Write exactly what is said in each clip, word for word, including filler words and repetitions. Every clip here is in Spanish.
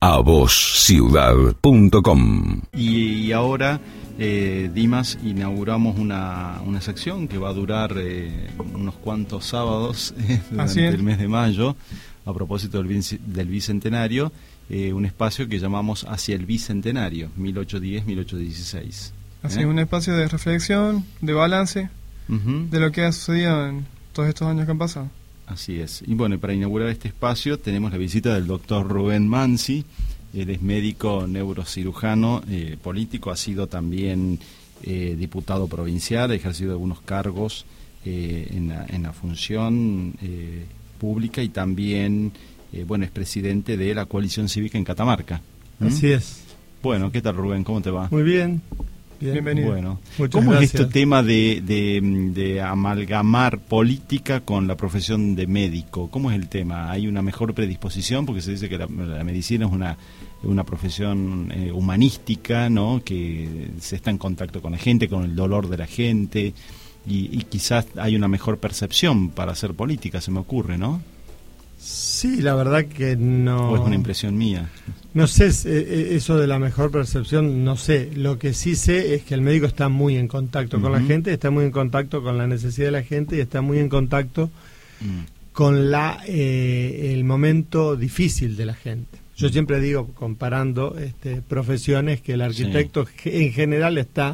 a voz ciudad punto com. Y, y ahora, eh, Dimas, inauguramos una, una sección que va a durar eh, unos cuantos sábados eh, durante el mes de mayo, a propósito del, del Bicentenario, eh, un espacio que llamamos Hacia el Bicentenario, mil ochocientos diez a mil ochocientos dieciséis. Así ¿Eh? es, un espacio de reflexión, de balance, uh-huh. de lo que ha sucedido en todos estos años que han pasado. Así es. Y bueno, para inaugurar este espacio tenemos la visita del doctor Rubén Mansi. Él es médico neurocirujano, eh, político, ha sido también eh, diputado provincial, ha ejercido algunos cargos eh, en, la, en la función eh, pública y también, eh, bueno, es presidente de la Coalición Cívica en Catamarca. ¿Mm? Así es. Bueno, ¿qué tal, Rubén? ¿Cómo te va? Muy bien. Bien. Bienvenido. Bueno, Muchas ¿cómo gracias. es este tema de, de, de amalgamar política con la profesión de médico? ¿Cómo es el tema? ¿Hay una mejor predisposición? Porque se dice que la, la medicina es una, una profesión eh, humanística, ¿no? Que se está en contacto con la gente, con el dolor de la gente, y, y quizás hay una mejor percepción para hacer política, se me ocurre, ¿no? Sí, la verdad que no... ¿O es una impresión mía? No sé, eso de la mejor percepción, no sé. Lo que sí sé es que el médico está muy en contacto uh-huh. con la gente, está muy en contacto con la necesidad de la gente y está muy en contacto uh-huh. con la eh, el momento difícil de la gente. Yo uh-huh. siempre digo, comparando este, profesiones, que el arquitecto sí. en general está...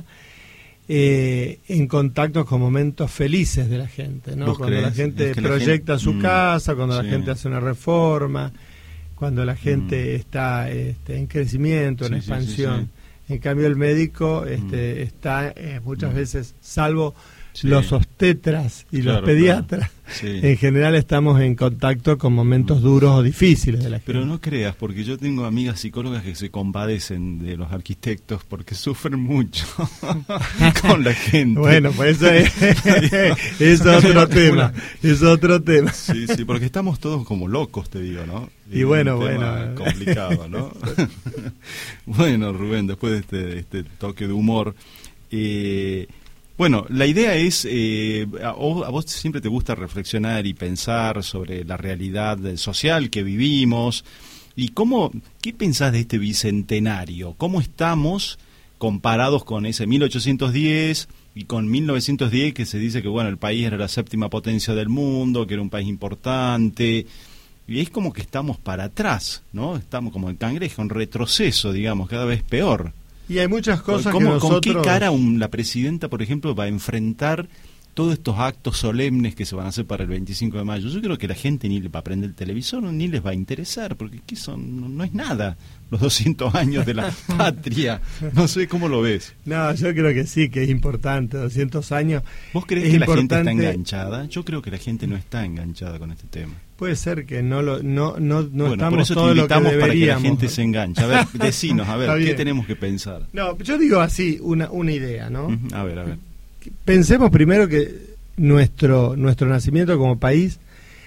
Eh, en contacto con momentos felices de la gente, ¿no? Cuando crees? la gente es que proyecta la gente... su mm, casa, cuando sí. la gente hace una reforma, cuando la gente mm. está este, en crecimiento, sí, en expansión. Sí, sí, sí. En cambio el médico este, mm. está eh, muchas mm. veces, salvo sí. los obstetras y claro, los pediatras, claro. sí. en general estamos en contacto con momentos duros o difíciles de la gente. Pero no creas, porque yo tengo amigas psicólogas que se compadecen de los arquitectos porque sufren mucho con la gente. Bueno, pues eso es, es otro tema, es otro tema. Sí, sí, porque estamos todos como locos, te digo, ¿no? Y, y bueno, bueno. complicado, ¿no? Bueno, Rubén, después de este, este toque de humor, eh... Bueno, la idea es, eh, a, a vos siempre te gusta reflexionar y pensar sobre la realidad social que vivimos y cómo, ¿qué pensás de este bicentenario? ¿Cómo estamos comparados con ese mil ochocientos diez y con mil novecientos diez, que se dice que bueno, el país era la séptima potencia del mundo, que era un país importante, y es como que estamos para atrás, ¿no? Estamos como en cangrejo, en retroceso, digamos, cada vez peor. Y hay muchas cosas ¿Cómo, que nosotros... ¿Con qué cara un, la presidenta, por ejemplo, va a enfrentar todos estos actos solemnes que se van a hacer para el veinticinco de mayo? Yo creo que la gente ni le va a prender el televisor, ni les va a interesar, porque ¿qué son? No, no es nada los doscientos años de la patria. No sé cómo lo ves. No, yo creo que sí, que es importante, doscientos años. ¿Vos crees que importante... la gente está enganchada? Yo creo que la gente no está enganchada con este tema. Puede ser que no lo no no, no bueno, estamos por eso todo te invitamos lo que para que la deberíamos. gente se enganche. A ver, decinos, a ver, ¿qué tenemos que pensar? No, yo digo así, una una idea, ¿no? Uh-huh. A ver, a ver. Pensemos primero que nuestro nuestro nacimiento como país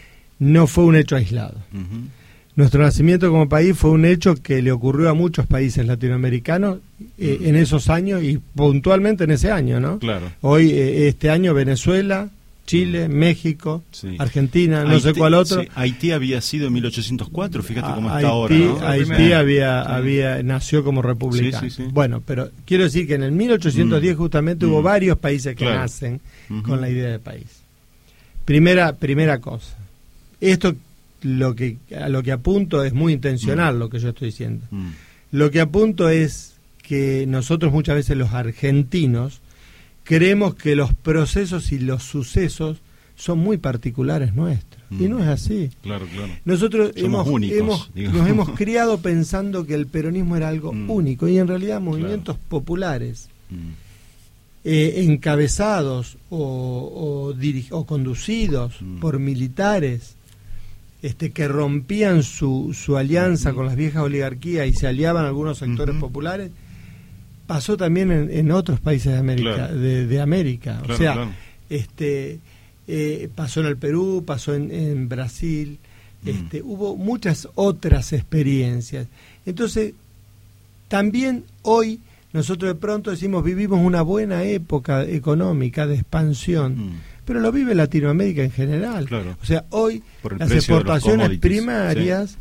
no fue un hecho aislado. Uh-huh. Nuestro nacimiento como país fue un hecho que le ocurrió a muchos países latinoamericanos eh, uh-huh. en esos años y puntualmente en ese año, ¿no? Claro. Hoy, eh, este año, Venezuela, Chile, México, sí. Argentina, no Haití, sé cuál otro. Sí. Haití había sido en mil ochocientos cuatro, fíjate cómo Haití, está ahora, ¿no? Haití había, sí. había, nació como república. Sí, sí, sí. Bueno, pero quiero decir que en el mil ochocientos diez mm. justamente mm. hubo varios países que claro. nacen uh-huh. con la idea de país. Primera, primera cosa. Esto lo que a lo que apunto es muy intencional mm. lo que yo estoy diciendo. Mm. Lo que apunto es que nosotros muchas veces los argentinos creemos que los procesos y los sucesos son muy particulares nuestros. Mm. Y no es así. Claro, claro. Nosotros Somos hemos, únicos, hemos, nos hemos criado pensando que el peronismo era algo mm. único. Y en realidad movimientos claro. populares mm. eh, encabezados o, o, dirig- o conducidos mm. por militares este, que rompían su, su alianza mm. con las viejas oligarquías y se aliaban a algunos sectores mm-hmm. populares, pasó también en, en otros países de América, claro. de, de América. Claro, o sea, claro. este eh, pasó en el Perú, pasó en, en Brasil, mm. este, hubo muchas otras experiencias. Entonces, también hoy nosotros de pronto decimos vivimos una buena época económica de expansión, mm. pero lo vive Latinoamérica en general. Claro. O sea, hoy las exportaciones primarias, sí.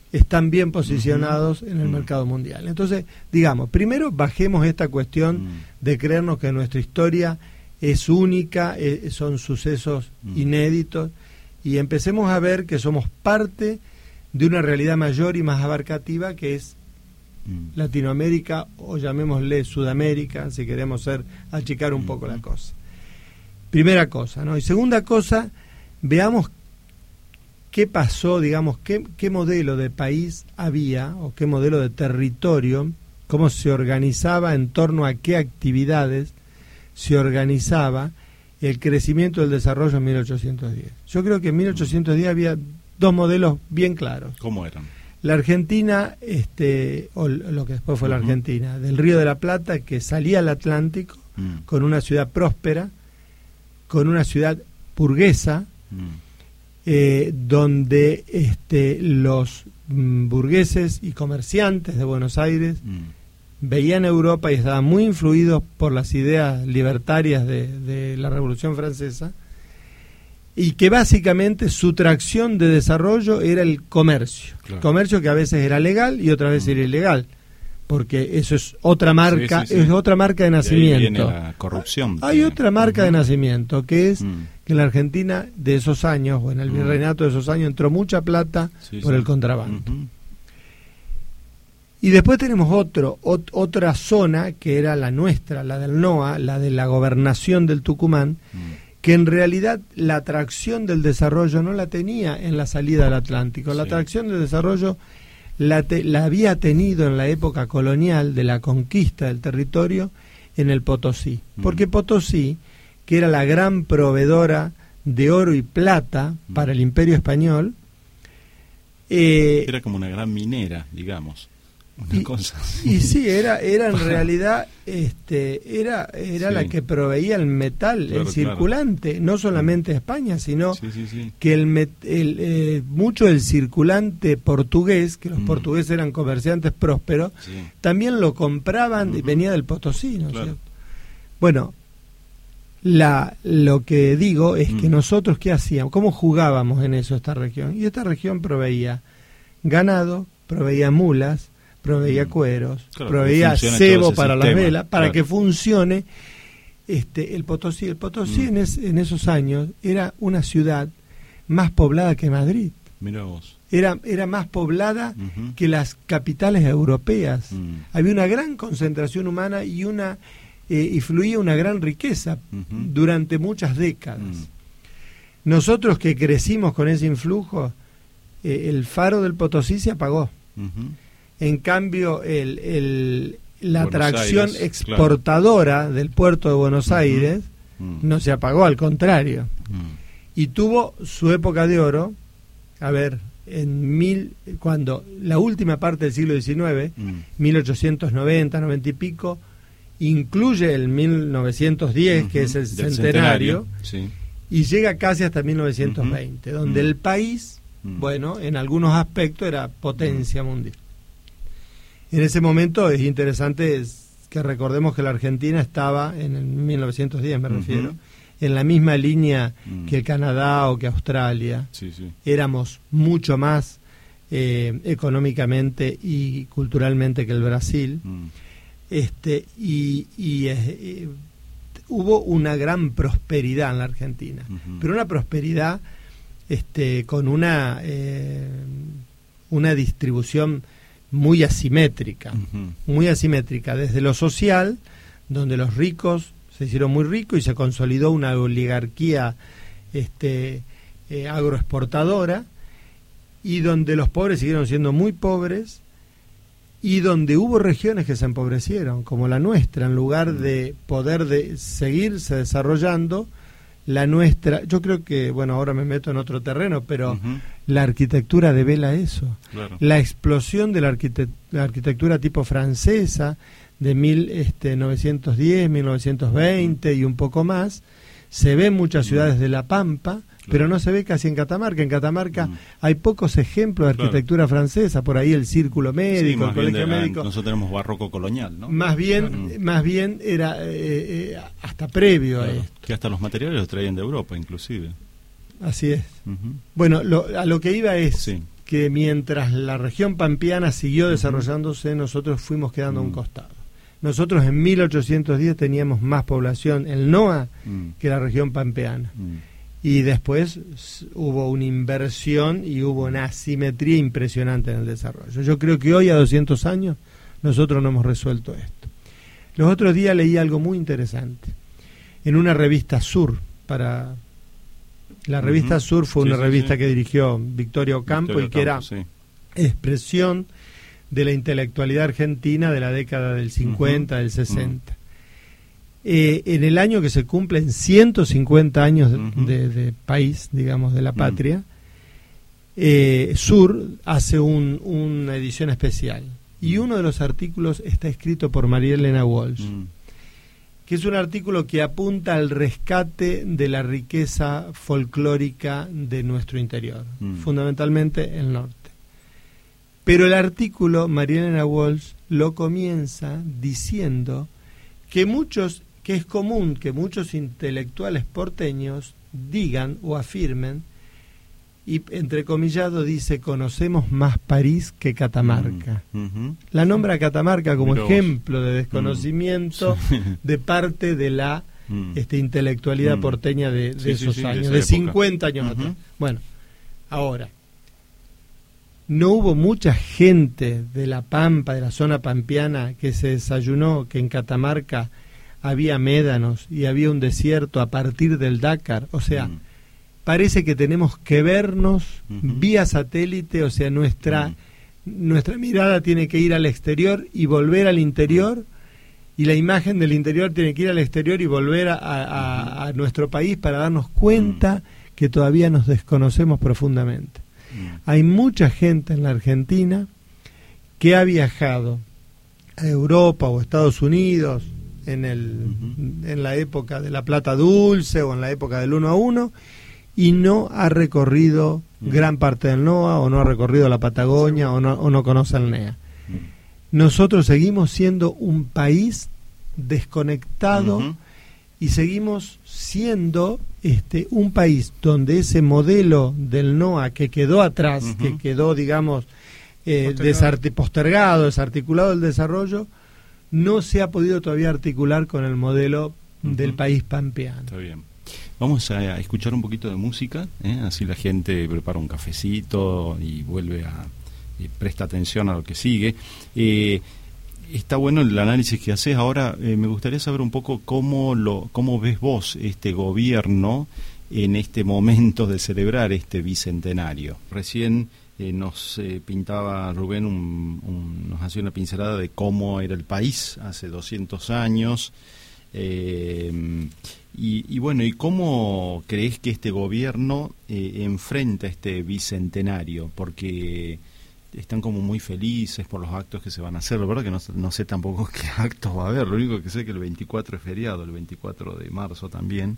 están bien posicionados uh-huh. en el uh-huh. mercado mundial. Entonces, digamos, primero bajemos esta cuestión uh-huh. de creernos que nuestra historia es única, eh, son sucesos uh-huh. inéditos, y empecemos a ver que somos parte de una realidad mayor y más abarcativa, que es uh-huh. Latinoamérica, o llamémosle Sudamérica, si queremos ser achicar un uh-huh. poco la cosa. Primera cosa, ¿no? Y segunda cosa, veamos qué pasó, digamos, qué, qué modelo de país había, o qué modelo de territorio, cómo se organizaba, en torno a qué actividades se organizaba el crecimiento del desarrollo en mil ochocientos diez. Yo creo que en mil ochocientos diez había dos modelos bien claros. ¿Cómo eran? La Argentina, este, o lo que después fue uh-huh. la Argentina, del Río de la Plata, que salía al Atlántico, uh-huh. con una ciudad próspera, con una ciudad burguesa, uh-huh. Eh, donde este, los mm, burgueses y comerciantes de Buenos Aires mm. veían Europa y estaban muy influidos por las ideas libertarias de, de la Revolución Francesa, y que básicamente su tracción de desarrollo era el comercio. Claro. Comercio que a veces era legal y otras veces mm. era ilegal, porque eso es otra marca, sí, sí, sí. es otra marca de nacimiento. Y ahí viene la corrupción. Hay otra marca uh-huh. de nacimiento, que es mm. que en la Argentina de esos años, o en el virreinato de esos años, entró mucha plata sí, por sí. el contrabando. Uh-huh. Y después tenemos otro, ot- otra zona, que era la nuestra, la del N O A, la de la gobernación del Tucumán, mm. que en realidad la atracción del desarrollo no la tenía en la salida del Atlántico. La sí. atracción del desarrollo La, te, la había tenido en la época colonial de la conquista del territorio en el Potosí, porque Potosí, que era la gran proveedora de oro y plata para el Imperio Español, eh, era como una gran minera, digamos, una y, cosa y sí, era era en realidad este era era sí. la que proveía el metal, claro, el circulante, claro. no solamente a España, sino sí, sí, sí. que el, met, el eh, mucho del circulante portugués, que los mm. portugueses eran comerciantes prósperos, sí. también lo compraban, uh-huh. y venía del Potosí, ¿no? Claro. Bueno, la lo que digo es mm. que nosotros, ¿qué hacíamos? ¿Cómo jugábamos en eso esta región? Y esta región proveía ganado, proveía mulas, proveía cueros, claro, proveía cebo para las velas, para claro. que funcione este el Potosí. El Potosí mm. en, es, en esos años era una ciudad más poblada que Madrid. Mirá vos. Era, era más poblada uh-huh. que las capitales europeas. Mm. Había una gran concentración humana y una eh, y fluía una gran riqueza uh-huh. durante muchas décadas. Mm. Nosotros que crecimos con ese influjo, eh, el faro del Potosí se apagó. Uh-huh. En cambio, el, el, la Buenos atracción Aires, exportadora claro. del puerto de Buenos uh-huh. Aires uh-huh. no se apagó, al contrario. Uh-huh. Y tuvo su época de oro, a ver, en mil, cuando la última parte del siglo diecinueve, uh-huh. mil ochocientos noventa, noventa y pico, incluye el mil novecientos diez, uh-huh. que es el centenario, centenario sí. y llega casi hasta mil novecientos veinte, uh-huh. donde uh-huh. el país, uh-huh. bueno, en algunos aspectos era potencia uh-huh. mundial. En ese momento es interesante que recordemos que la Argentina estaba, en el mil novecientos diez me uh-huh. refiero, en la misma línea uh-huh. que el Canadá o que Australia. Sí, sí. Éramos mucho más eh, económicamente y culturalmente que el Brasil. Uh-huh. Este, y y eh, hubo una gran prosperidad en la Argentina, uh-huh. pero una prosperidad este, con una, eh, una distribución muy asimétrica, uh-huh. muy asimétrica, desde lo social, donde los ricos se hicieron muy ricos y se consolidó una oligarquía este, eh, agroexportadora, y donde los pobres siguieron siendo muy pobres, y donde hubo regiones que se empobrecieron, como la nuestra, en lugar de poder de seguirse desarrollando, la nuestra, yo creo que, bueno, ahora me meto en otro terreno, pero uh-huh. la arquitectura devela eso. Claro. La explosión de la, arquite- la arquitectura tipo francesa de mil novecientos diez, mil novecientos veinte uh-huh. y un poco más, se ve en muchas ciudades uh-huh. de La Pampa, claro. pero no se ve casi en Catamarca. En Catamarca uh-huh. hay pocos ejemplos de arquitectura claro. francesa, por ahí el círculo médico, sí, el colegio de, médico. Nosotros tenemos barroco colonial, ¿no? Más bien, uh-huh. más bien era eh, eh, hasta previo claro. a esto. Que hasta los materiales los traían de Europa, inclusive. Así es. Uh-huh. Bueno, lo, a lo que iba es sí. que mientras la región pampeana siguió desarrollándose, nosotros fuimos quedando mm. a un costado. Nosotros en mil ochocientos diez teníamos más población, el NOA, mm. que la región pampeana. Mm. Y después hubo una inversión y hubo una asimetría impresionante en el desarrollo. Yo creo que hoy, a doscientos años, nosotros no hemos resuelto esto. Los otros días leí algo muy interesante. En una revista Sur, para... La revista uh-huh. Sur fue sí, una sí, revista sí. que dirigió Victorio Ocampo Victorio y que Ocampo, era sí. expresión de la intelectualidad argentina de la década del cincuenta, uh-huh. del sesenta. Uh-huh. Eh, en el año que se cumplen ciento cincuenta años de, uh-huh. de, de país, digamos, de la patria, uh-huh. eh, Sur hace un, una edición especial. Y uno de los artículos está escrito por María Elena Walsh, uh-huh. que es un artículo que apunta al rescate de la riqueza folclórica de nuestro interior, uh-huh. fundamentalmente el norte. Pero el artículo, María Elena Walsh lo comienza diciendo que muchos, que es común que muchos intelectuales porteños digan o afirmen, y entrecomillado dice, conocemos más París que Catamarca. Uh-huh. La nombra Catamarca como Mirá ejemplo vos. de desconocimiento uh-huh. de parte de la uh-huh. este, intelectualidad uh-huh. porteña de, de sí, esos sí, sí, años, de, de cincuenta años uh-huh. atrás. Bueno, ahora, no hubo mucha gente de la Pampa, de la zona pampeana, que se desayunó que en Catamarca había médanos y había un desierto a partir del Dakar. O sea, uh-huh. parece que tenemos que vernos uh-huh. vía satélite, o sea, nuestra, uh-huh. nuestra mirada tiene que ir al exterior y volver al interior, y la imagen del interior tiene que ir al exterior y volver a, a, a nuestro país para darnos cuenta uh-huh. que todavía nos desconocemos profundamente. Hay mucha gente en la Argentina que ha viajado a Europa o Estados Unidos en, el, uh-huh. en la época de la plata dulce o en la época del uno a uno y no ha recorrido uh-huh. gran parte del NOA o no ha recorrido la Patagonia o no, o no conoce el NEA. Uh-huh. Nosotros seguimos siendo un país desconectado uh-huh. y seguimos siendo este un país donde ese modelo del NOA que quedó atrás, uh-huh. que quedó, digamos, eh, desart- postergado, desarticulado el desarrollo, no se ha podido todavía articular con el modelo uh-huh. del país pampeano. Está bien. Vamos a escuchar un poquito de música, ¿eh? Así la gente prepara un cafecito y vuelve a y presta atención a lo que sigue. Eh, Está bueno el análisis que haces. Ahora eh, me gustaría saber un poco cómo lo cómo ves vos este gobierno en este momento de celebrar este bicentenario. Recién eh, nos eh, pintaba Rubén, un, un, nos hacía una pincelada de cómo era el país hace doscientos años. Eh, y, y bueno, ¿y cómo crees que este gobierno eh, enfrenta este bicentenario? Porque están como muy felices por los actos que se van a hacer. La verdad que no, no sé tampoco qué actos va a haber. Lo único que sé es que el veinticuatro es feriado, el veinticuatro de marzo también.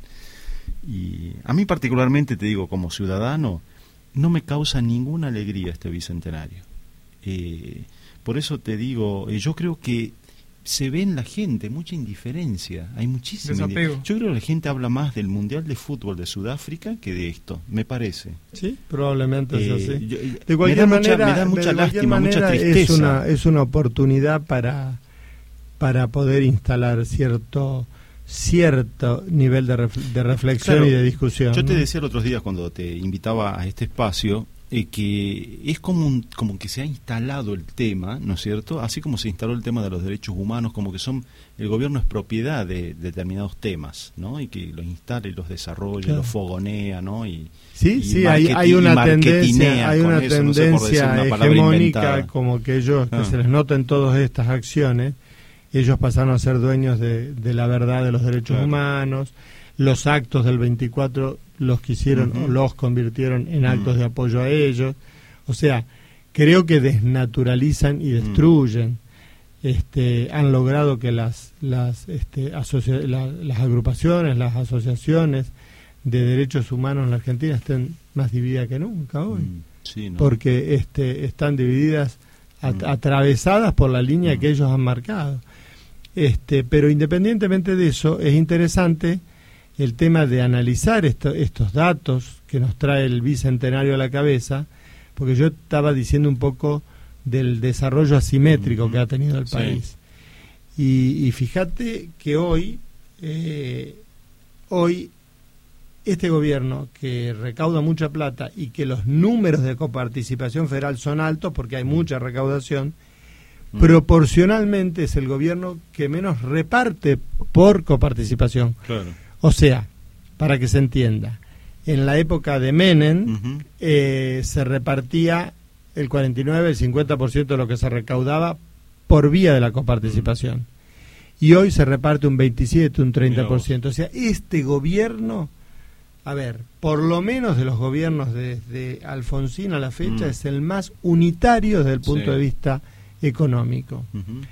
Y a mí particularmente, te digo, como ciudadano, no me causa ninguna alegría este bicentenario. Eh, por eso te digo, eh, yo creo que se ve en la gente mucha indiferencia. Hay muchísima desapego. Yo creo que la gente habla más del Mundial de Fútbol de Sudáfrica que de esto, me parece. Sí, probablemente eh, es así. Yo, de cualquier me da manera, mucha, me da mucha lástima, manera, mucha tristeza. Es una, es una oportunidad para, para poder instalar cierto cierto nivel de, ref, de reflexión claro, y de discusión. Yo te ¿no? decía los otros días cuando te invitaba a este espacio eh, que es como un, como que se ha instalado el tema, ¿no es cierto? Así como se instaló el tema de los derechos humanos, como que son el gobierno es propiedad de, de determinados temas, ¿no? Y que los instala y los desarrolla, claro. los fogonea, ¿no? Y sí, y sí, hay, hay una tendencia, hay una eso, tendencia no sé una hegemónica, como que ellos, que ah. se les noten todas estas acciones, ellos pasaron a ser dueños de, de la verdad de los derechos claro. humanos, los actos del veinticuatro los quisieron uh-huh. o los convirtieron en actos uh-huh. de apoyo a ellos, o sea, creo que desnaturalizan y destruyen, uh-huh. este, han logrado que las las este, asocia- la, las agrupaciones, las asociaciones de derechos humanos en la Argentina estén más divididas que nunca hoy, uh-huh. sí, ¿no? porque este, están divididas, at- uh-huh. atravesadas por la línea uh-huh. que ellos han marcado. Este, pero independientemente de eso, es interesante el tema de analizar esto, estos datos que nos trae el bicentenario a la cabeza, porque yo estaba diciendo un poco del desarrollo asimétrico uh-huh. que ha tenido el sí. país. Y, y fíjate que hoy, eh, hoy este gobierno que recauda mucha plata y que los números de coparticipación federal son altos porque hay mucha recaudación, uh-huh. proporcionalmente es el gobierno que menos reparte por coparticipación. Claro. O sea, para que se entienda, en la época de Menem uh-huh. eh, se repartía el cuarenta y nueve, el cincuenta por ciento de lo que se recaudaba por vía de la coparticipación. Uh-huh. Y hoy se reparte un veintisiete, un treinta por ciento. O sea, este gobierno, a ver, por lo menos de los gobiernos desde Alfonsín a la fecha, uh-huh. es el más unitario desde el punto sí. de vista económico. Uh-huh.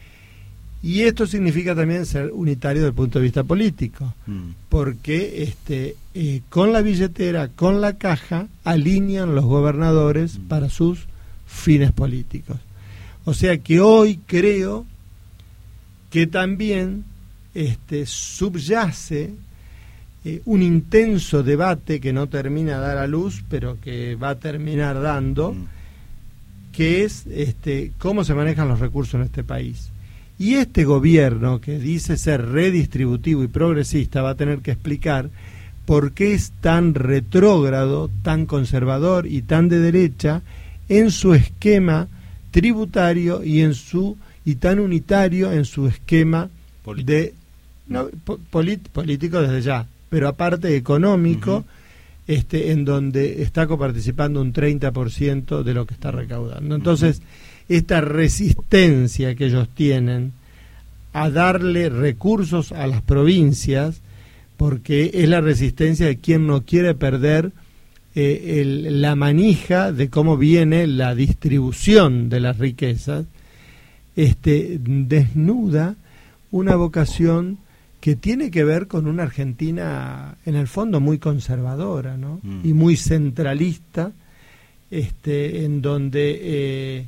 Y esto significa también ser unitario desde el punto de vista político, uh-huh. porque este eh, con la billetera, con la caja, alinean los gobernadores uh-huh. para sus fines políticos. O sea que hoy creo que también este, subyace eh, un intenso debate que no termina de dar a luz, pero que va a terminar dando, mm. que es este, cómo se manejan los recursos en este país. Y este gobierno, que dice ser redistributivo y progresista, va a tener que explicar por qué es tan retrógrado, tan conservador y tan de derecha en su esquema tributario y en su y tan unitario en su esquema político. de no, po, polit, político desde ya, pero aparte económico, uh-huh. este en donde está coparticipando un treinta por ciento de lo que está recaudando. Entonces, uh-huh. esta resistencia que ellos tienen a darle recursos a las provincias, porque es la resistencia de quien no quiere perder eh, el, la manija de cómo viene la distribución de las riquezas, este desnuda una vocación que tiene que ver con una Argentina en el fondo muy conservadora, ¿no? Mm. Y muy centralista, este en donde eh,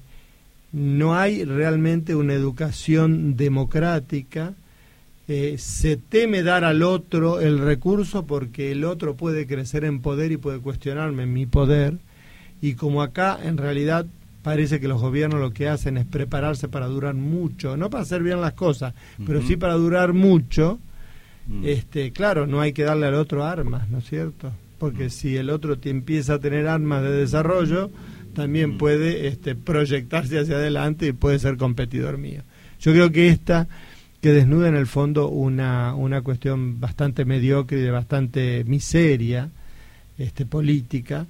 no hay realmente una educación democrática. Eh, se teme dar al otro el recurso porque el otro puede crecer en poder y puede cuestionarme mi poder, y como acá en realidad parece que los gobiernos lo que hacen es prepararse para durar mucho, no para hacer bien las cosas, uh-huh. pero sí para durar mucho. Uh-huh. este claro, no hay que darle al otro armas, ¿no es cierto? Porque uh-huh. si el otro te empieza a tener armas de desarrollo, también uh-huh. puede este, proyectarse hacia adelante y puede ser competidor mío. Yo creo que esta que desnuda en el fondo una, una cuestión bastante mediocre y de bastante miseria este, política.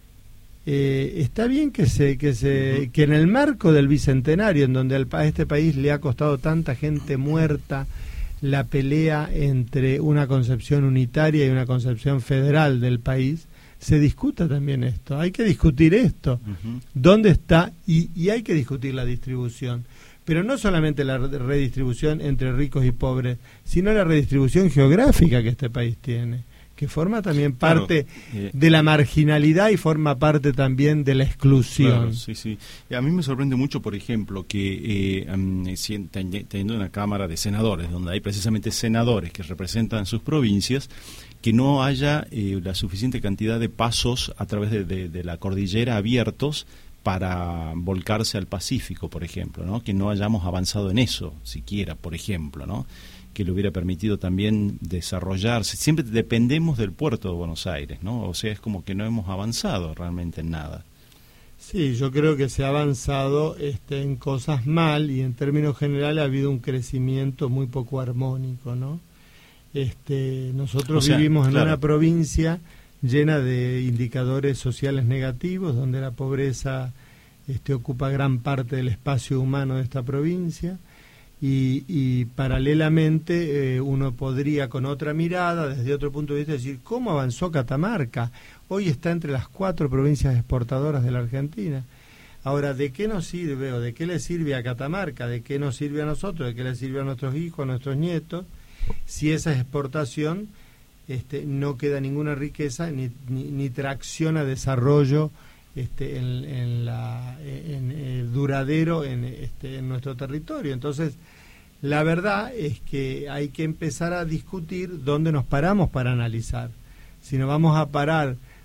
Eh, está bien que se que se uh-huh. que en el marco del bicentenario, en donde al, a este país le ha costado tanta gente muerta la pelea entre una concepción unitaria y una concepción federal del país, se discuta también esto. Hay que discutir esto. Uh-huh. ¿Dónde está? Y, y hay que discutir la distribución. Pero no solamente la redistribución entre ricos y pobres, sino la redistribución geográfica que este país tiene, que forma también parte claro, eh, de la marginalidad y forma parte también de la exclusión. Claro, sí, sí. A mí me sorprende mucho, por ejemplo, que eh, um, teniendo una Cámara de Senadores, donde hay precisamente senadores que representan sus provincias, que no haya eh, la suficiente cantidad de pasos a través de, de, de la cordillera abiertos para volcarse al Pacífico, por ejemplo, ¿no? Que no hayamos avanzado en eso, siquiera, por ejemplo, ¿no? Que le hubiera permitido también desarrollarse. Siempre dependemos del puerto de Buenos Aires, ¿no? O sea, es como que no hemos avanzado realmente en nada. Sí, yo creo que se ha avanzado este, en cosas mal, y en términos generales ha habido un crecimiento muy poco armónico, ¿no? Este, nosotros o sea, vivimos en claro. una provincia llena de indicadores sociales negativos, donde la pobreza este, ocupa gran parte del espacio humano de esta provincia, y, y paralelamente eh, uno podría con otra mirada, desde otro punto de vista, decir cómo avanzó Catamarca. Hoy está entre las cuatro provincias exportadoras de la Argentina. Ahora, ¿de qué nos sirve o de qué le sirve a Catamarca? ¿De qué nos sirve a nosotros? ¿De qué le sirve a nuestros hijos, a nuestros nietos? Si esa exportación Este, no queda ninguna riqueza ni, ni, ni tracción a desarrollo este, en, en la, en, en, duradero en, este, en nuestro territorio. Entonces, la verdad es que hay que empezar a discutir dónde nos paramos para analizar. Si nos vamos a parar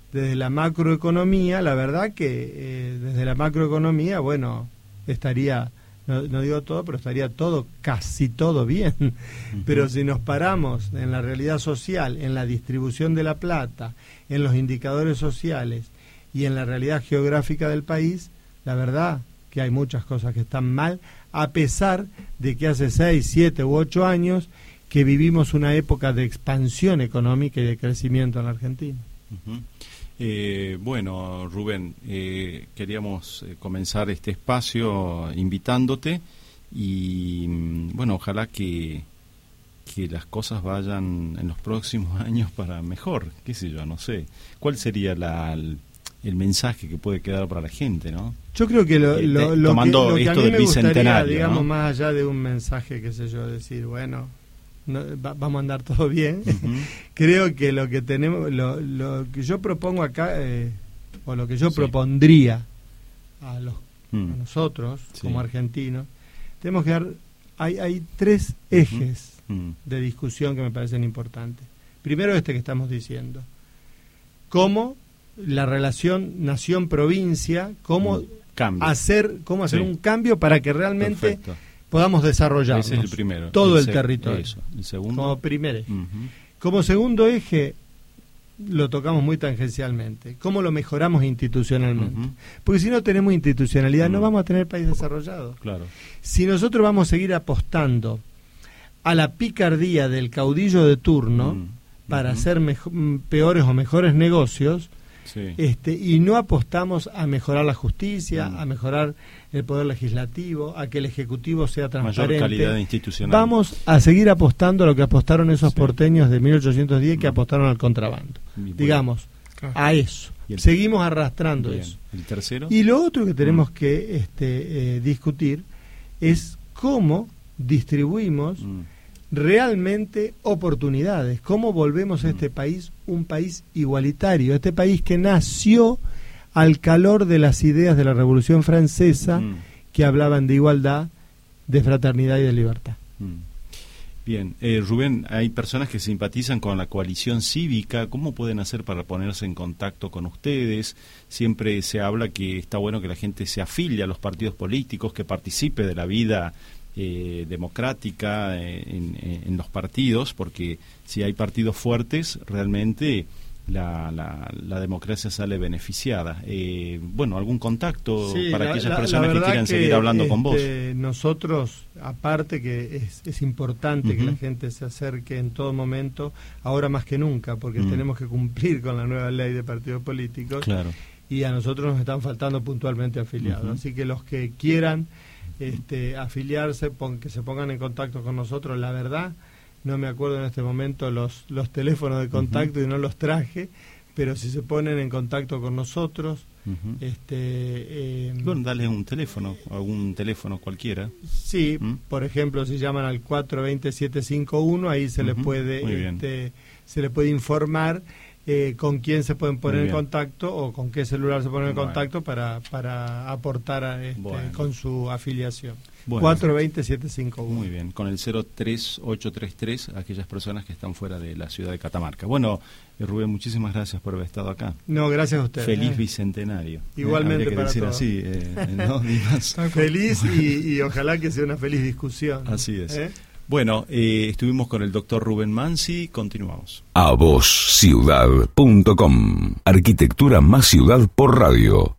desde la macroeconomía, la verdad que eh, desde la macroeconomía, bueno, estaría, no, no digo todo, pero estaría todo, casi todo bien. Uh-huh. Pero si nos paramos en la realidad social, en la distribución de la plata, en los indicadores sociales y en la realidad geográfica del país, la verdad que hay muchas cosas que están mal, a pesar de que hace seis, siete u ocho años que vivimos una época de expansión económica y de crecimiento en la Argentina. Uh-huh. Eh, bueno, Rubén, eh, queríamos eh, comenzar este espacio invitándote y, bueno, ojalá que, que las cosas vayan en los próximos años para mejor, qué sé yo, no sé. ¿Cuál sería la, el, el mensaje que puede quedar para la gente, no? Yo creo que lo, lo, lo tomando que, lo que esto a mí del me gustaría, bicentenario, digamos, ¿no? más allá de un mensaje, qué sé yo, decir, bueno, no, va, vamos a andar todo bien. Uh-huh. Creo que lo que tenemos, lo, lo que yo propongo acá, eh, o lo que yo sí. propondría a los mm. a nosotros sí. como argentinos, tenemos que dar, hay, hay tres ejes uh-huh. mm. de discusión que me parecen importantes. Primero este que estamos diciendo, cómo la relación nación-provincia, cómo Cambio. hacer, cómo hacer sí. un cambio para que realmente Perfecto. podamos desarrollarnos. Ese es el primero. Todo el, el territorio. Eso. El segundo. Como primer eje. Uh-huh. Como segundo eje, lo tocamos muy tangencialmente. ¿Cómo lo mejoramos institucionalmente? Uh-huh. Porque si no tenemos institucionalidad, uh-huh. no vamos a tener país desarrollado. Claro. Si nosotros vamos a seguir apostando a la picardía del caudillo de turno uh-huh. para uh-huh. hacer mejo- peores o mejores negocios, sí. este, y no apostamos a mejorar la justicia, uh-huh. a mejorar el poder legislativo, a que el ejecutivo sea transparente, mayor calidad institucional, vamos a seguir apostando a lo que apostaron esos sí. porteños de mil ochocientos diez que uh-huh. apostaron al contrabando. Bueno. Digamos, claro. a eso. El, Seguimos arrastrando bien. eso. ¿El tercero? Y lo otro que tenemos uh-huh. que este, eh, discutir es cómo distribuimos uh-huh. realmente oportunidades, cómo volvemos uh-huh. a este país un país igualitario, este país que nació al calor de las ideas de la Revolución Francesa mm. que hablaban de igualdad, de fraternidad y de libertad. Mm. Bien, eh, Rubén, hay personas que simpatizan con la coalición cívica. ¿Cómo pueden hacer para ponerse en contacto con ustedes? Siempre se habla que está bueno que la gente se afilie a los partidos políticos, que participe de la vida eh, democrática eh, en, en los partidos, porque si hay partidos fuertes, realmente La, la, la democracia sale beneficiada. Eh, bueno, ¿algún contacto sí, para la, aquellas la, personas la que quieran que, seguir hablando este, con vos? Nosotros, aparte que es, es importante uh-huh. que la gente se acerque en todo momento, ahora más que nunca, porque uh-huh. tenemos que cumplir con la nueva ley de partidos políticos, claro. y a nosotros nos están faltando puntualmente afiliados. Uh-huh. Así que los que quieran este, afiliarse, pon, que se pongan en contacto con nosotros, la verdad... No me acuerdo en este momento los, los teléfonos de contacto uh-huh. y no los traje, pero si se ponen en contacto con nosotros, uh-huh. este, eh, bueno, dale un teléfono, algún teléfono cualquiera. Sí, ¿Mm? por ejemplo, si llaman al cuatro dos cero, siete cinco uno, ahí se uh-huh. le puede, este, se le puede informar eh, con quién se pueden poner en contacto o con qué celular se ponen en bueno. contacto para, para aportar a este, bueno. con su afiliación. Bueno. cuatro dos cero, siete cinco uno. Muy bien, con el cero tres ocho tres tres, aquellas personas que están fuera de la ciudad de Catamarca. Bueno, eh, Rubén, muchísimas gracias por haber estado acá. No, gracias a usted. Feliz eh. bicentenario. Igualmente eh, que para decir todos. así, eh, ¿no? Feliz y, y ojalá que sea una feliz discusión. Así es. ¿Eh? Bueno, eh, estuvimos con el doctor Rubén Mansi, continuamos. A vos ciudad punto com, arquitectura más ciudad por radio.